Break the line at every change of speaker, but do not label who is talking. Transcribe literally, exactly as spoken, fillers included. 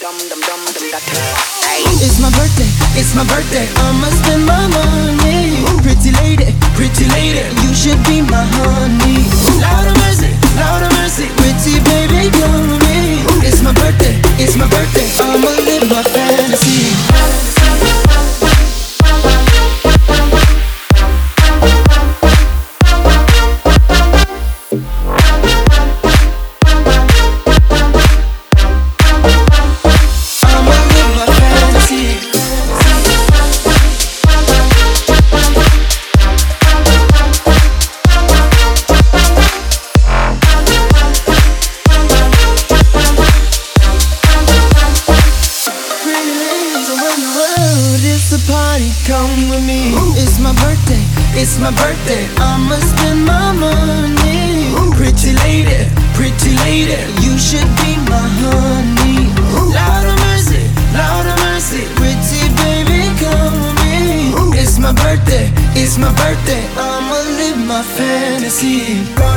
It's my birthday, it's my birthday. I'ma spend my money. Pretty lady, pretty lady, you should be my honey. Lord of mercy, Lord of mercy, pretty baby, come with me. It's my birthday, it's my birthday. I'ma live my fantasy. Come with me. It's my birthday, it's my birthday. I'ma spend my money. Pretty lady, pretty lady, you should be my honey. Lord of mercy, Lord of mercy, pretty baby, come with me. It's my birthday, it's my birthday. I'ma live my fantasy.